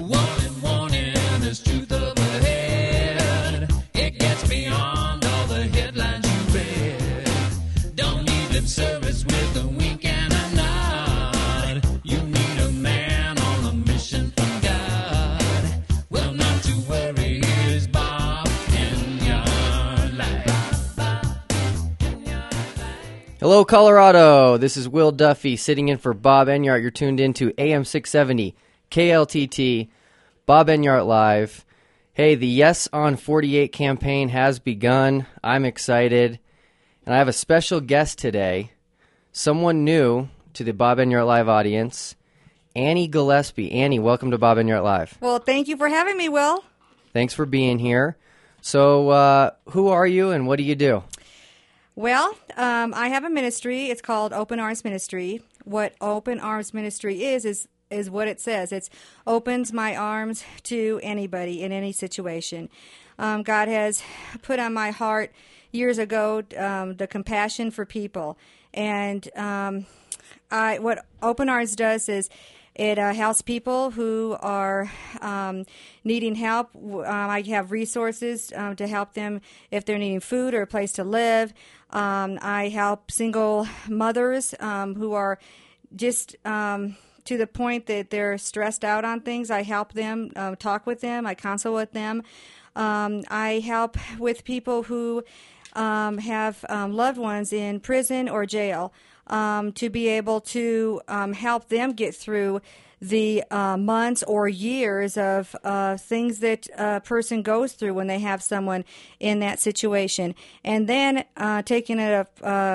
Warning, warning, there's truth up ahead. It gets beyond all the headlines you read. Don't need lip service with a wink and a nod. You need a man on a mission from God. Well, not to worry, here's Bob Enyart Live. Hello, Colorado. This is Will Duffy sitting in for Bob Enyart. You're tuned in to AM 670 KLTT, Bob Enyart Live. Hey, the Yes on 48 campaign has begun. I'm excited. And I have a special guest today, someone new to the Bob Enyart Live audience, Annie Gillespie. Annie, welcome to Bob Enyart Live. Well, thank you for having me, Will. Thanks for being here. So, who are you and what do you do? Well, I have a ministry. It's called Open Arms Ministry. What Open Arms Ministry is what it says. It opens my arms to anybody in any situation. God has put on my heart years ago the compassion for people. And what Open Arms does is it helps people who are needing help. I have resources to help them if they're needing food or a place to live. I help single mothers who are just to the point that they're stressed out on things. I help them, talk with them. I counsel with them. I help with people who have loved ones in prison or jail. To be able to help them get through the months or years of things that a person goes through when they have someone in that situation. And then taking it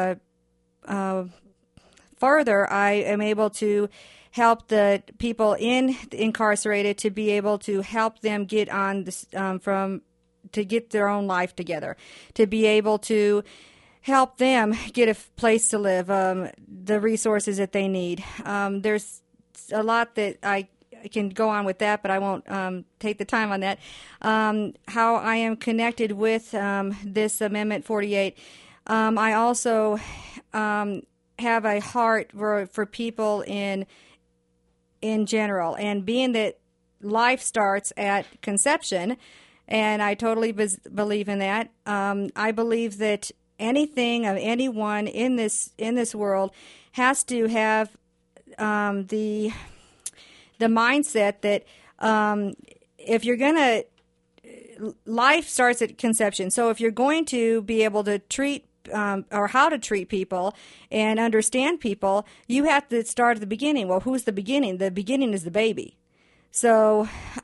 further, I am able to help the people incarcerated to be able to help them get on this, to get their own life together, to be able to help them get a place to live, the resources that they need. There's a lot that I can go on with that, but I won't take the time on that. How I am connected with this Amendment 48. I also have a heart for people in general, and being that life starts at conception, and I totally believe in that. I believe that anything of anyone in this world has to have the mindset that if you're gonna, life starts at conception. So if you're going to be able to treat or how to treat people and understand people, you have to start at the beginning. Well, who's the beginning? The beginning is the baby. So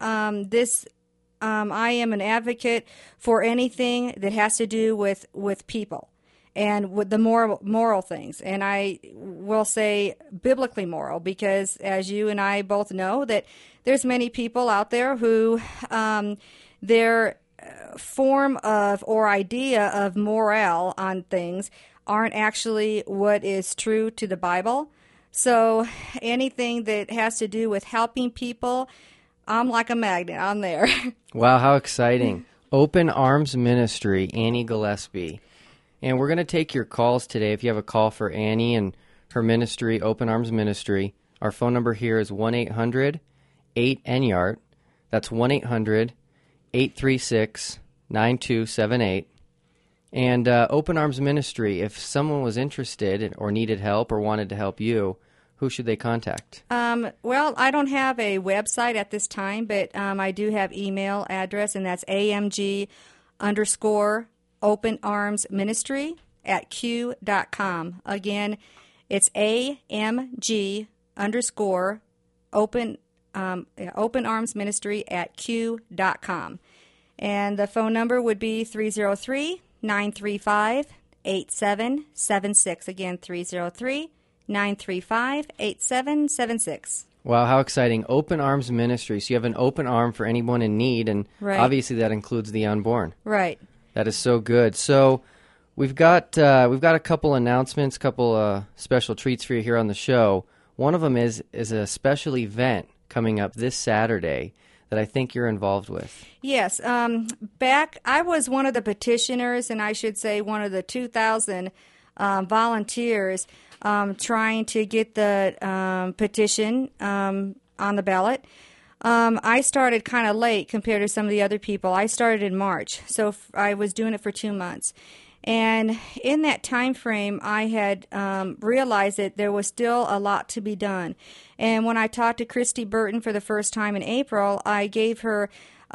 I am an advocate for anything that has to do with people and with the moral things. And I will say biblically moral, because as you and I both know, that there's many people out there who their form of or idea of morale on things aren't actually what is true to the Bible. So anything that has to do with helping people, I'm like a magnet. I'm there. Wow, how exciting. Open Arms Ministry, Annie Gillespie. And we're going to take your calls today. If you have a call for Annie and her ministry, Open Arms Ministry, our phone number here is 1-800-8-ENYART. That's 1-800-836-9278. And Open Arms Ministry, if someone was interested or needed help or wanted to help you, who should they contact? Well, I don't have a website at this time, but I do have email address, and that's AMG_openarmsministry@q.com. Again, it's AMG_openarmsministry@q.com. And the phone number would be 303-935-8776. Again, 303-935-8776. Wow, how exciting. Open Arms Ministry. So you have an open arm for anyone in need, and obviously that includes the unborn. Right. That is so good. So we've got a couple announcements, couple special treats for you here on the show. One of them is a special event coming up this Saturday that I think you're involved with. Yes. I was one of the petitioners, and I should say one of the 2,000 volunteers trying to get the petition on the ballot. I started kind of late compared to some of the other people. I started in March, so I was doing it for 2 months. And in that time frame, I had realized that there was still a lot to be done. And when I talked to Christy Burton for the first time in April, I gave her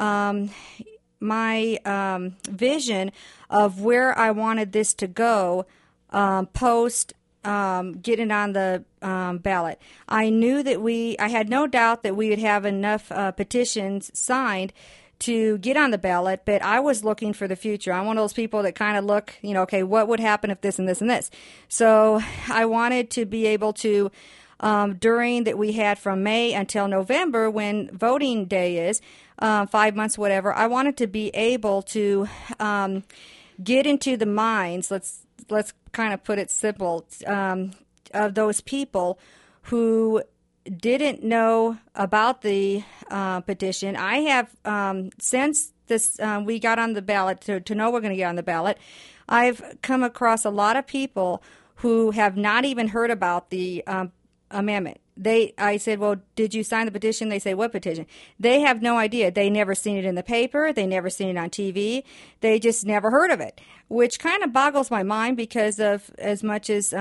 my vision of where I wanted this to go post getting on the ballot. I knew that I had no doubt that we would have enough petitions signed to get on the ballot, but I was looking for the future. I'm one of those people that kind of look, okay, what would happen if this and this and this? So I wanted to be able to, during that we had from May until November when voting day is, 5 months, whatever, I wanted to be able to get into the minds, let's kind of put it simple, of those people who didn't know about the petition. I have, since this we got on the ballot, to know we're going to get on the ballot, I've come across a lot of people who have not even heard about the amendment. I said, well, did you sign the petition? They say, what petition? They have no idea. They never seen it in the paper. They never seen it on TV. They just never heard of it, which kind of boggles my mind because of as much as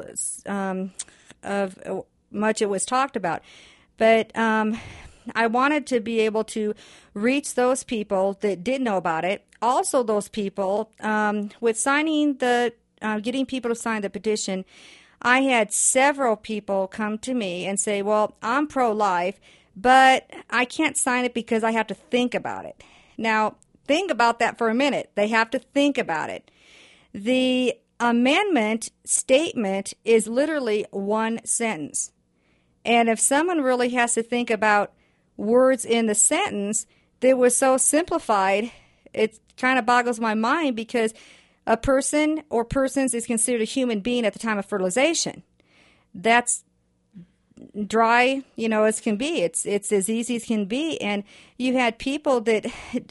much it was talked about. But I wanted to be able to reach those people that did know about it. Also, those people, with signing getting people to sign the petition, I had several people come to me and say, well, I'm pro-life, but I can't sign it because I have to think about it. Now, think about that for a minute. They have to think about it. The amendment statement is literally one sentence. And if someone really has to think about words in the sentence that was so simplified, it kind of boggles my mind because a person or persons is considered a human being at the time of fertilization. That's dry, as can be. It's as easy as can be. And you had people that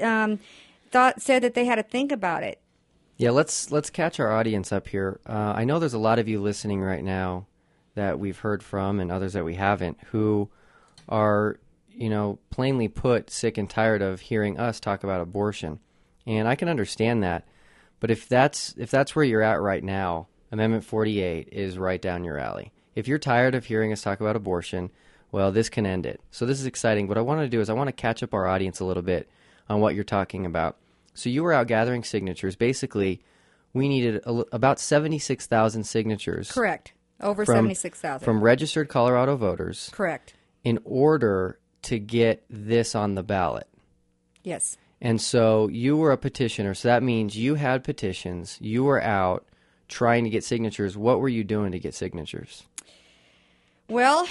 said that they had to think about it. Yeah, let's catch our audience up here. I know there's a lot of you listening right now that we've heard from and others that we haven't who are, plainly put, sick and tired of hearing us talk about abortion. And I can understand that. But if that's where you're at right now, Amendment 48 is right down your alley. If you're tired of hearing us talk about abortion, well, this can end it. So this is exciting. What I want to do is I want to catch up our audience a little bit on what you're talking about. So you were out gathering signatures. Basically, we needed about 76,000 signatures. Correct. Over 76,000. From registered Colorado voters. Correct. In order to get this on the ballot. Yes. And so you were a petitioner, so that means you had petitions. You were out trying to get signatures. What were you doing to get signatures? Well,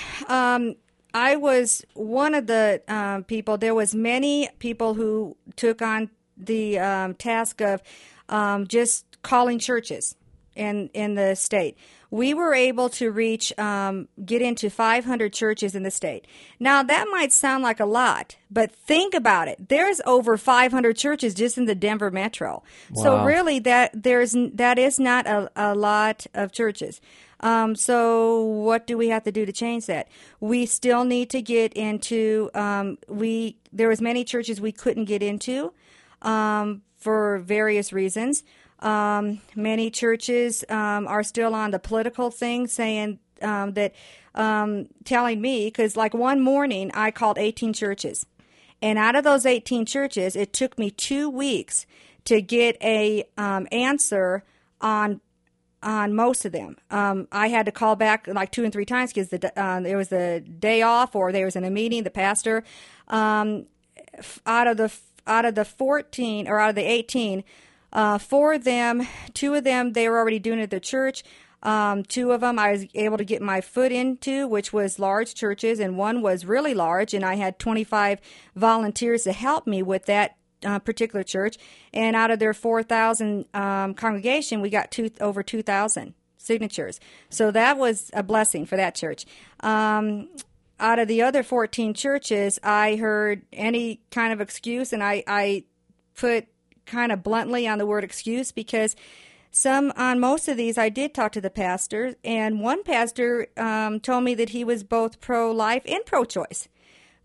I was one of the people. There was many people who took on the task of just calling churches in the state. We were able to get into 500 churches in the state. Now, that might sound like a lot, but think about it. There's over 500 churches just in the Denver metro. Wow. So really, that is not a lot of churches. So what do we have to do to change that? We still need to get into, there was many churches we couldn't get into for various reasons. Many churches are still on the political thing, saying that, telling me, because like one morning I called 18 churches. And out of those 18 churches, it took me 2 weeks to get a answer on most of them. I had to call back like 2 and 3 times because there was a day off or there was in a meeting. The pastor, out of the 14 or out of the 18. 4 of them, 2 of them, they were already doing it at the church. 2 of them I was able to get my foot into, which was large churches, and one was really large, and I had 25 volunteers to help me with that particular church. And out of their 4,000 congregation, we got over 2,000 signatures. So that was a blessing for that church. Out of the other 14 churches, I heard any kind of excuse, and I put kind of bluntly on the word excuse because on most of these I did talk to the pastor, and one pastor told me that he was both pro-life and pro-choice.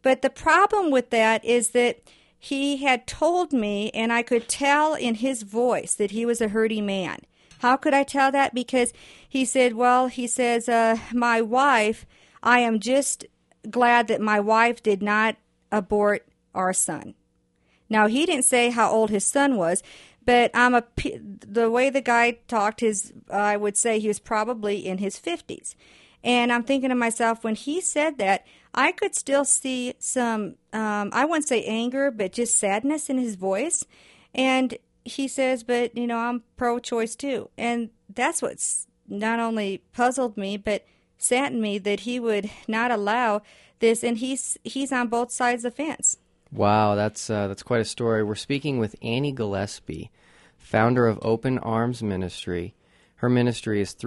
But the problem with that is that he had told me, and I could tell in his voice that he was a hurting man. How could I tell that? Because he said, my wife, I am just glad that my wife did not abort our son. Now, he didn't say how old his son was, but the way the guy talked, I would say he was probably in his 50s. And I'm thinking to myself, when he said that, I could still see some, I wouldn't say anger, but just sadness in his voice. And he says, but, I'm pro-choice too. And that's what's not only puzzled me, but saddened me that he would not allow this. And he's on both sides of the fence. Wow, that's quite a story. We're speaking with Annie Gillespie, founder of Open Arms Ministry. Her ministry is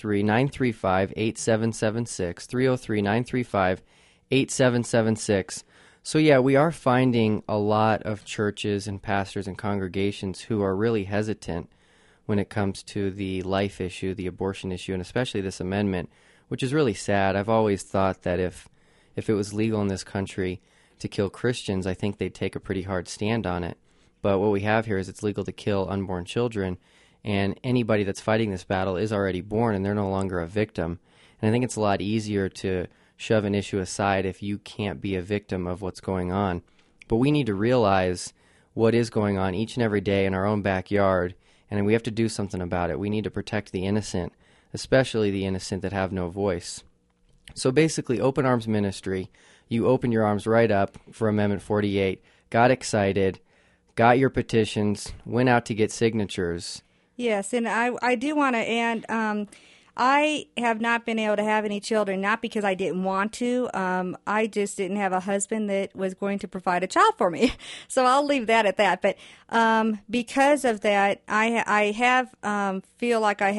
303-935-8776, 303-935-8776. So yeah, we are finding a lot of churches and pastors and congregations who are really hesitant when it comes to the life issue, the abortion issue, and especially this amendment, which is really sad. I've always thought that if it was legal in this country to kill Christians, I think they'd take a pretty hard stand on it. But what we have here is it's legal to kill unborn children, and anybody that's fighting this battle is already born, and they're no longer a victim. And I think it's a lot easier to shove an issue aside if you can't be a victim of what's going on. But we need to realize what is going on each and every day in our own backyard, and we have to do something about it. We need to protect the innocent, especially the innocent that have no voice. So basically, Open Arms Ministry, you open your arms right up for Amendment 48, got excited, got your petitions, went out to get signatures. Yes, and I do want to add, I have not been able to have any children, not because I didn't want to. I just didn't have a husband that was going to provide a child for me. So I'll leave that at that. But because of that, I feel like I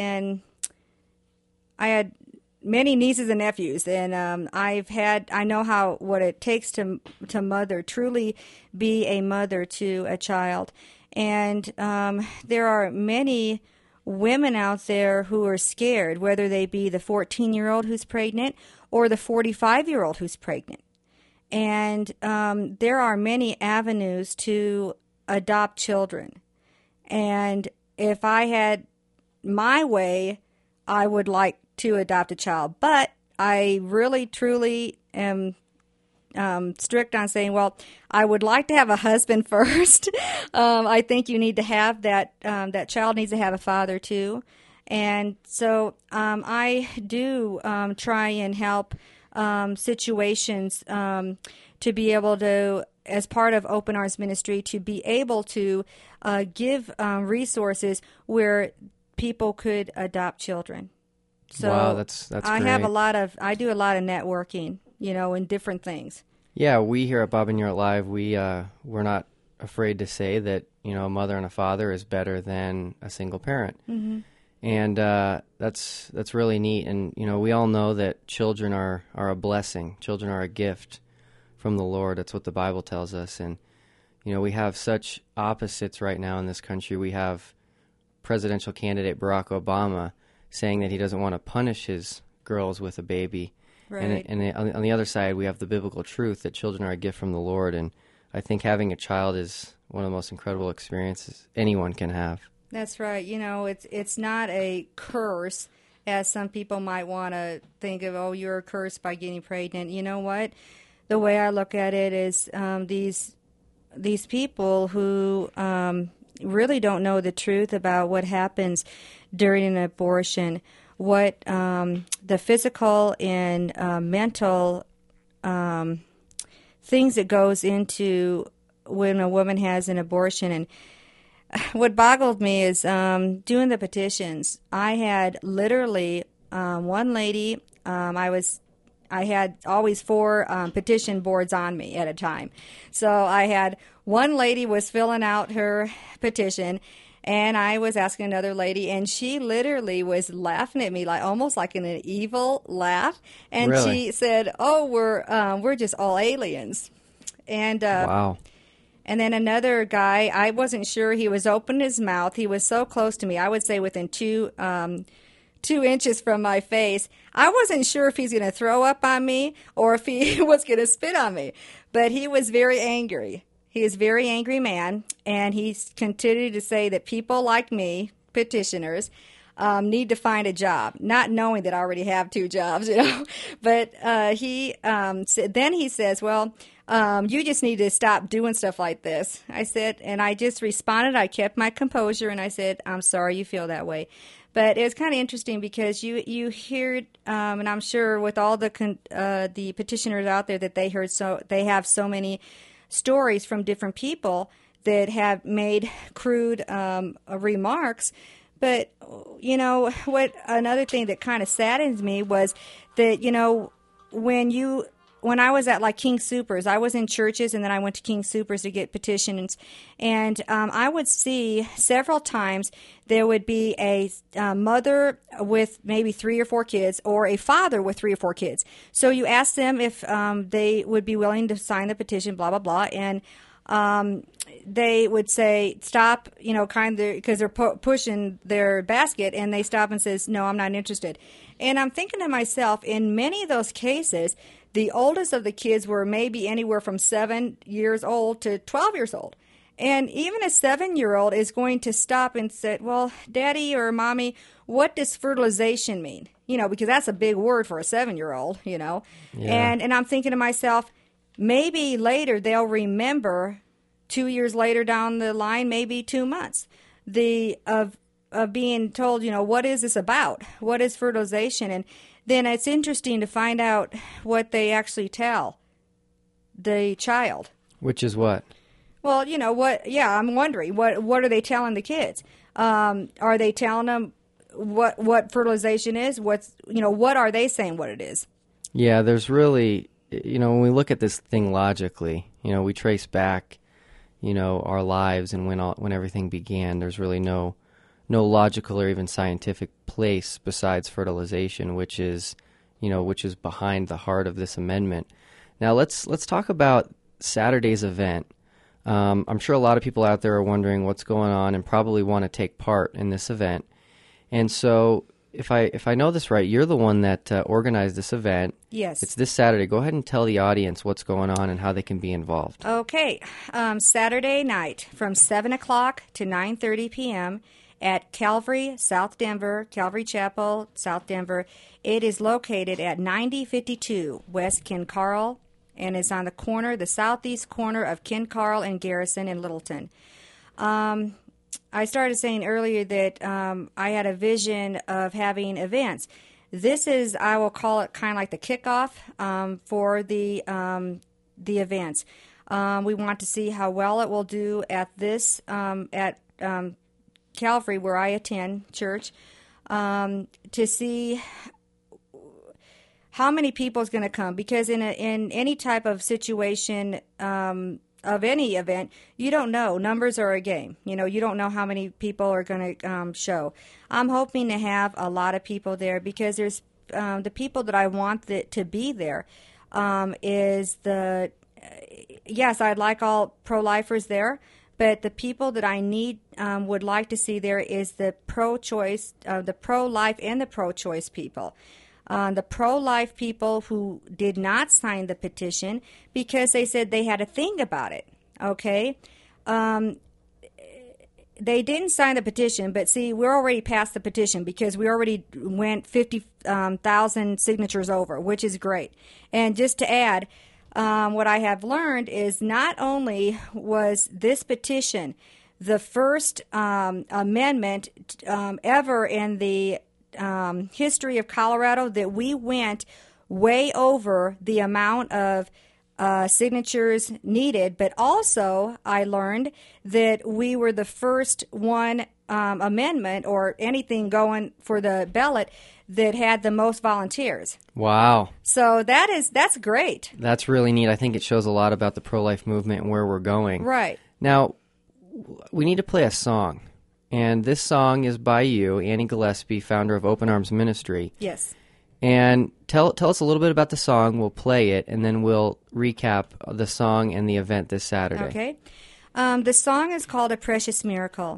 had many nieces and nephews, and I know what it takes to truly be a mother to a child. And there are many women out there who are scared, whether they be the 14-year-old who's pregnant or the 45-year-old who's pregnant. And there are many avenues to adopt children. And if I had my way, I would like to adopt a child. But I really, truly am strict on saying, well, I would like to have a husband first. I think you need to have that child needs to have a father too. And so I do try and help situations to be able to, as part of Open Arms Ministry, to be able to give resources where people could adopt children. So wow, that's great. I do a lot of networking, in different things. Yeah, we here at Bob and Yart Live, we're not afraid to say that, a mother and a father is better than a single parent. Mm-hmm. And that's really neat. And, we all know that children are a blessing. Children are a gift from the Lord. That's what the Bible tells us. And, we have such opposites right now in this country. We have presidential candidate Barack Obama saying that he doesn't want to punish his girls with a baby. Right. And on the other side, we have the biblical truth that children are a gift from the Lord. And I think having a child is one of the most incredible experiences anyone can have. That's right. It's not a curse, as some people might want to think of, oh, you're cursed by getting pregnant. You know what? The way I look at it is these people who really don't know the truth about what happens during an abortion, what the physical and mental things that goes into when a woman has an abortion. And what boggled me is doing the petitions. I had literally one lady, I had always 4 petition boards on me at a time. So I had one lady was filling out her petition, and I was asking another lady, and she literally was laughing at me, almost like in an evil laugh. And really? She said, "Oh, we're just all aliens." And wow. And then another guy, I wasn't sure, he was opening his mouth. He was so close to me. I would say within two 2 inches from my face. I wasn't sure if he's going to throw up on me or if he was going to spit on me. But he was very angry. He is a very angry man, and he continued to say that people like me, petitioners, need to find a job, not knowing that I already have 2 jobs, you know. But then he says, well, you just need to stop doing stuff like this. I said, and I just responded. I kept my composure, and I said, I'm sorry you feel that way. But it was kind of interesting because you hear, and I'm sure with all the petitioners out there that they have so many stories from different people that have made crude remarks. But, you know, another thing that kind of saddens me was that, you know, when I was at like King Soopers, I was in churches and then I went to King Soopers to get petitions. And I would see several times there would be a mother with maybe 3 or 4 kids or a father with 3 or 4 kids. So you ask them if they would be willing to sign the petition, blah, blah, blah. And they would say, stop, you know, kind of, because they're pushing their basket, and they stop and says, no, I'm not interested. And I'm thinking to myself, in many of those cases, the oldest of the kids were maybe anywhere from 7 years old to 12 years old. And even a 7-year-old is going to stop and say, well, Daddy or Mommy, what does fertilization mean? You know, because that's a big word for a 7-year-old, you know. Yeah. And I'm thinking to myself, maybe later they'll remember 2 years later down the line, maybe 2 months, of being told, you know, what is this about? What is fertilization? And then it's interesting to find out what they actually tell the child. Which is what? Well, you know what? Yeah, I'm wondering what are they telling the kids? Are they telling them what fertilization is? What are they saying what it is? Yeah, there's really, you know, when we look at this thing logically, you know, we trace back, you know, our lives and when everything began. There's really no logical or even scientific place besides fertilization, which is behind the heart of this amendment. Now let's talk about Saturday's event. I'm sure a lot of people out there are wondering what's going on and probably want to take part in this event. And so, if I know this right, you're the one that organized this event. Yes. It's this Saturday. Go ahead and tell the audience what's going on and how they can be involved. Okay. Saturday night from 7 o'clock to 9:30 p.m. at Calvary, South Denver, Calvary Chapel, South Denver. It is located at 9052 West Ken Carl, and it's on the southeast corner of Ken Carl and Garrison in Littleton. I started saying earlier that I had a vision of having events. This is, I will call it kind of like the kickoff for the events. We want to see how well it will do at this at Calvary, where I attend church, to see how many people is going to come, because in any type of situation of any event, you don't know. Numbers are a game. You know, you don't know how many people are going to show. I'm hoping to have a lot of people there, because there's the people that I want to be there is yes, I'd like all pro-lifers there, but the people that I need would like to see there is the pro-choice, the pro-life and the pro-choice people. The pro-life people who did not sign the petition because they said they had a thing about it, okay? They didn't sign the petition, but see, we're already past the petition because we already went 50,000 signatures over, which is great. And just to add, what I have learned is not only was this petition the first amendment ever in the history of Colorado that we went way over the amount of signatures needed, but also I learned that we were the first one amendment or anything going for the ballot that had the most volunteers. Wow. So that's great. That's really neat. I think it shows a lot about the pro-life movement and where we're going. Right. Now, we need to play a song. And this song is by you, Annie Gillespie, founder of Open Arms Ministry. Yes. And tell us a little bit about the song. We'll play it, and then we'll recap the song and the event this Saturday. Okay. The song is called A Precious Miracle.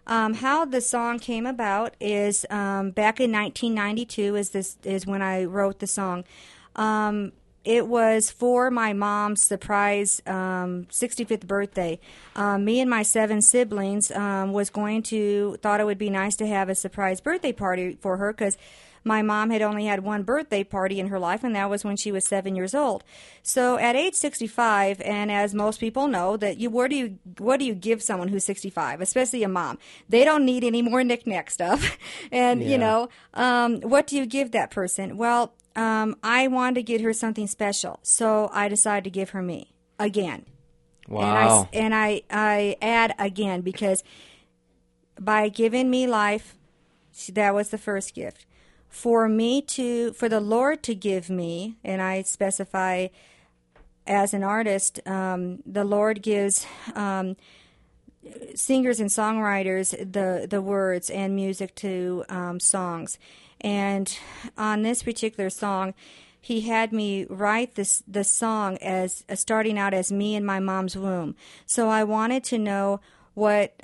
How the song came about is back in 1992 is when I wrote the song. It was for my mom's surprise 65th birthday. Me and my 7 siblings thought it would be nice to have a surprise birthday party for her because my mom had only had one birthday party in her life, and that was when she was 7 years old. So at age 65, and as most people know, what do you give someone who's 65, especially a mom? They don't need any more knick-knack stuff. And, what do you give that person? Well, I wanted to get her something special, so I decided to give her me again. Wow. And I add again because by giving me life, that was the first gift. For the Lord to give me, and I specify as an artist, the Lord gives singers and songwriters the words and music to songs. And on this particular song, he had me write the song as starting out as me in my mom's womb. So I wanted to know what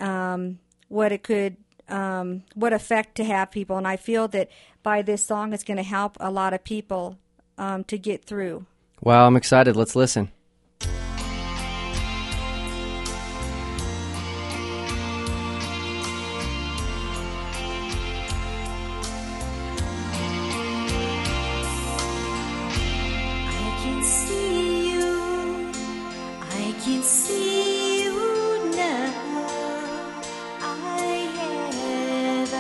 effect to have people, and I feel that by this song it's going to help a lot of people to get through. Wow, I'm excited. Let's listen. See you now. I have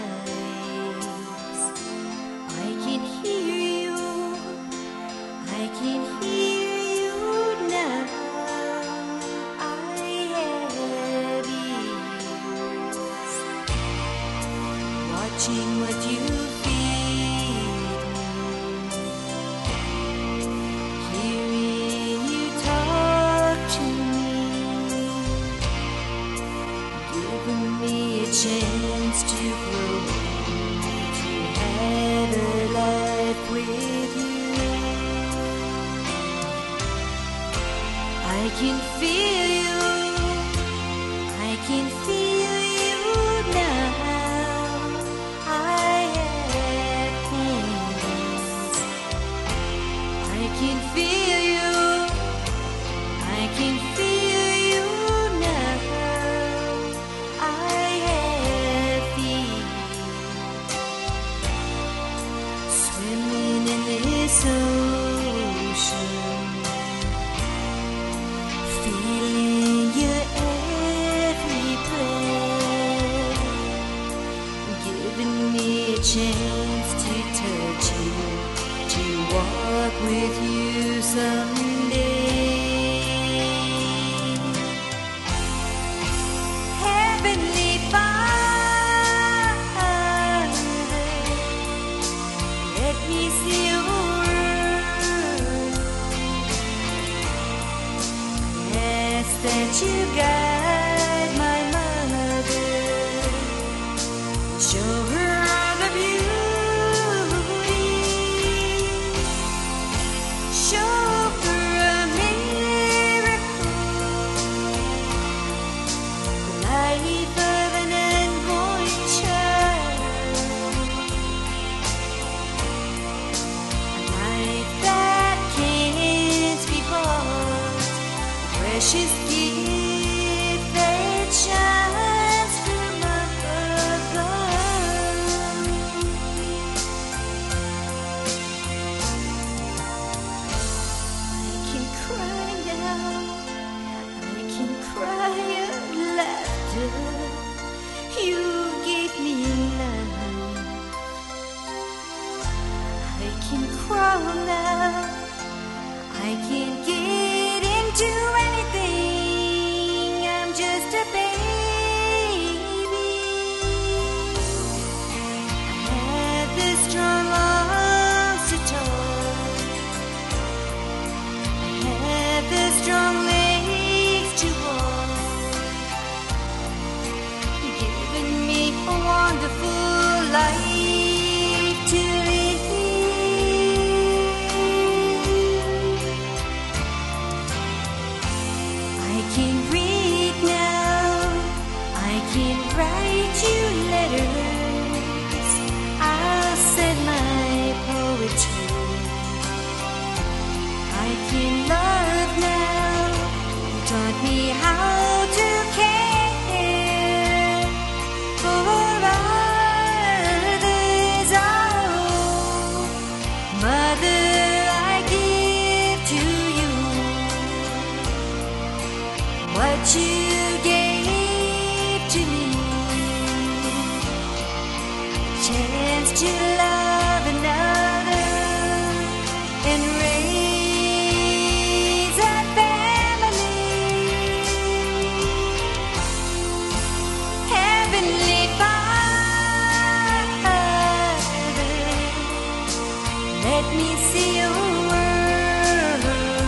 eyes. I can hear you. I can hear you now. I have ears. Watching what you chance to grow, to have a life with you. I can feel you, I can feel you now. I have hands, I can feel you, I can feel you now. Ocean, feeling your every breath, giving me a chance to touch you, to walk with you someday. Heavenly Father, let me see you. That you guide my mother, show her all the beauty, show her a miracle, the life of an unborn child, a life that can't be bought, precious. I can't get into anything. I'm just a baby. I have the strong arms to talk. I have the strong legs to walk. Giving me a wonderful life to live. Right what you gave to me. Chance to love another and raise a family. Heavenly Father, let me see your world.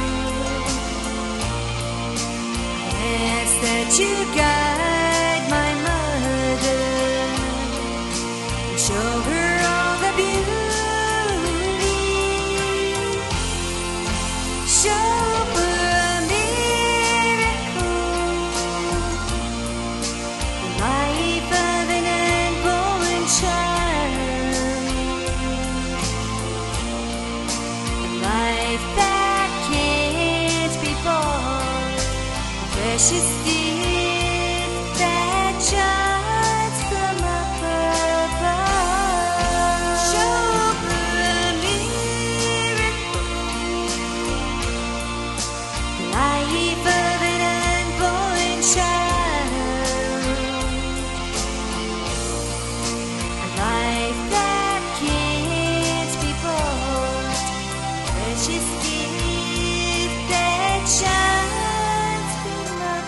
Ask that you guide my mother and show her all the beauty. Show her a miracle, the life of an unborn child, a life that can't be bought, a precious gift that shines from up above. Show her a miracle, the life of an unborn child, a life that can't be bought, precious gift that shines from up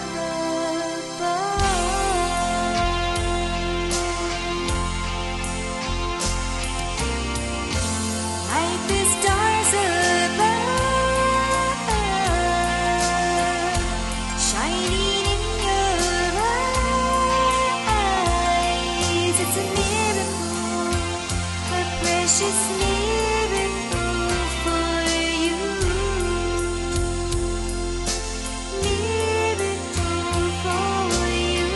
above. Like the stars above, shining in your eyes. It's a miracle, a precious miracle for you. Miracle for you.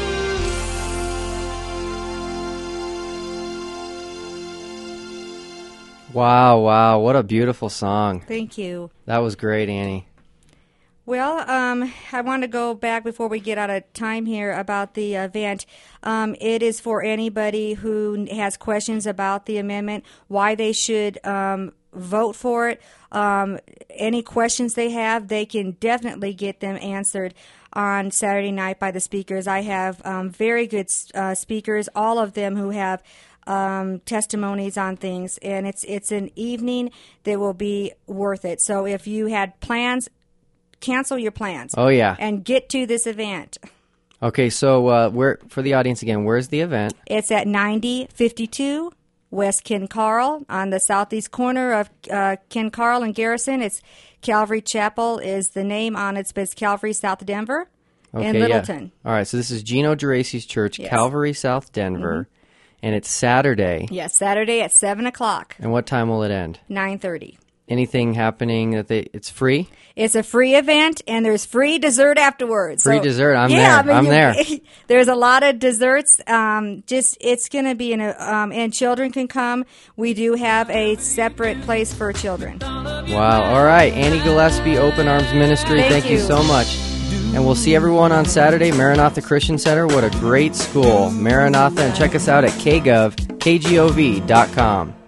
Wow, wow, what a beautiful song. Thank you. That was great, Annie. Well, I want to go back before we get out of time here about the event. It is for anybody who has questions about the amendment, why they should vote for it. Any questions they have, they can definitely get them answered on Saturday night by the speakers. I have very good speakers, all of them who have testimonies on things, and it's an evening that will be worth it. So if you had plans, cancel your plans. Oh, yeah. And get to this event. Okay, so where for the audience again, where's the event? It's at 9052 West Ken Carl on the southeast corner of Ken Carl and Garrison. It's Calvary Chapel is the name on it, but it's Calvary South Denver in Littleton. Yeah. All right, so this is Gino Geraci's church, Yes. Calvary South Denver, and it's Saturday. Yes, Saturday at 7 o'clock, And what time will it end? 9:30. Anything happening that it's free? It's a free event, and there's free dessert afterwards. Free dessert. I'm there. I'm there. There's a lot of desserts. It's going to be and children can come. We do have a separate place for children. Wow. All right. Annie Gillespie, Open Arms Ministry. Thank you you. so much. And we'll see everyone on Saturday, Maranatha Christian Center. What a great school. Maranatha. And check us out at kgov.com.